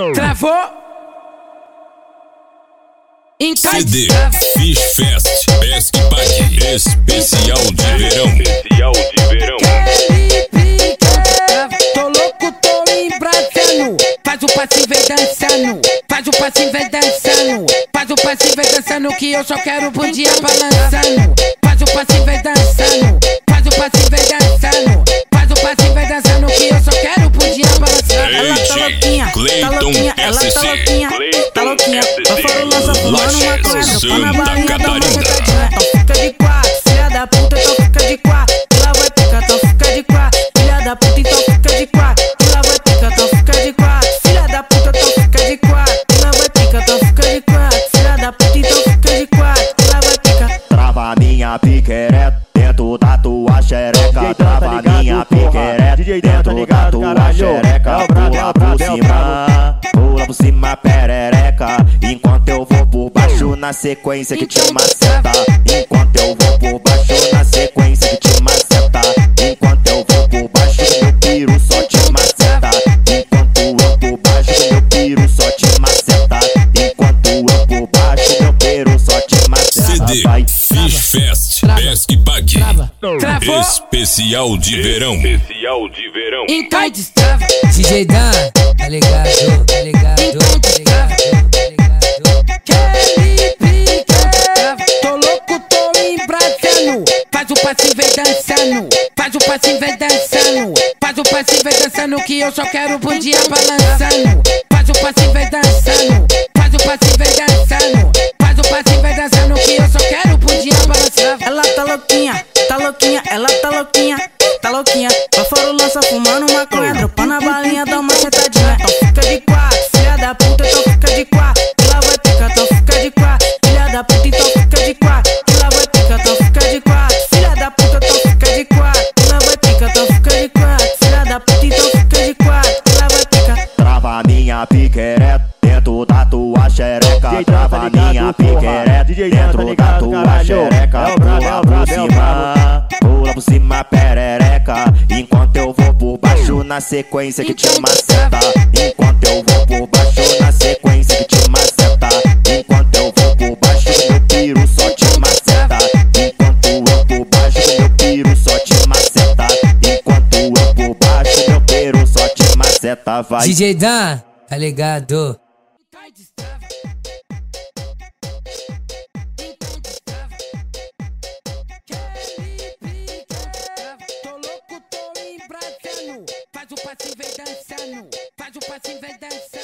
Travou. CD Fish Fest Pesque Pague especial de verão. Tô louco, tô embrasando. Faz o passinho, vem dançando. Faz o passinho, vem dançando. Faz o passinho, vem dançando, que eu só quero bundinha balançando. Faz o passinho, vem dançando. Faz o passinho, vem dançando. Faz o passinho, vem dançando, que eu só quero bundinha balançando. Ela tá louquinha, tá louquinha, ela tá louquinha, tá louquinha. Pra fora lança fumando maconha, dropando a balinha, dá uma sentadinha. Então fica de quatro, filha da puta, então fica de quatro. Ela vai picar, então fica de quatro. Filha da puta, então fica de quatro. Ela vai picar, então fica de quatro. Filha da puta, então fica de quatro. Ela vai picar, então fica de quatro. Filha da puta, então fica de quatro. Ela vai picar. Trava minha piquereta dentro da tua xereca. Trava minha piquereta dentro da tua xereca. Pula por cima, pula por cima, perereca. Enquanto eu vou por baixo na sequência que te maceta. Enquanto eu vou por baixo na sequência que te maceta. Enquanto eu vou por baixo meu piro só te maceta. Enquanto eu por baixo meu piro só te maceta. Enquanto eu por baixo meu piro só te maceta. CD Fish Fest Pesque Pague Travou. especial de verão. Então destrava. DJ Dan, tá ligado, tá ligado, tá ligado, tá ligado. Tô louco, tô embrasando. Faz o passinho, vem dançando. Faz o passinho, vem dançando. Faz o passinho, vem dançando, que eu só quero bundinha balançando. Faz o passinho, vem dançando. Faz o passinho, vem dançando. Faz o passinho, vem dançando, que eu só quero bundinha balançando. Ela tá louquinha, ela tá louquinha, tá louquinha. Pra fora lança fumando maconha, dropando a balinha, dá uma sentadinha. Então fica de quatro, filha da puta, então fica de quatro. Ela vai picar, então fica de quatro. Filha da puta, então fica de quatro. Ela vai picar, então fica de quatro. Filha da puta, então fica de quatro. Ela vai picar, então fica de quatro. Filha da puta, então fica de quatro. Ela vai picar. Trava minha piquereta dentro da tua xereca. Trava minha piquereta dentro da tua xereca. Pula por cima, pula por cima, perereca. Enquanto eu vou por baixo na sequência que te maceta. Enquanto eu vou por baixo na sequência que te maceta. Enquanto eu vou por baixo meu piro só te maceta. Enquanto eu por baixo meu piro só te maceta. Enquanto eu por baixo meu piro só te maceta. Vai. DJ Dan, tá ligado. Tô louco, tô embrasando. Faz o passinho, vem dançando. Faz o passinho, vem dançando.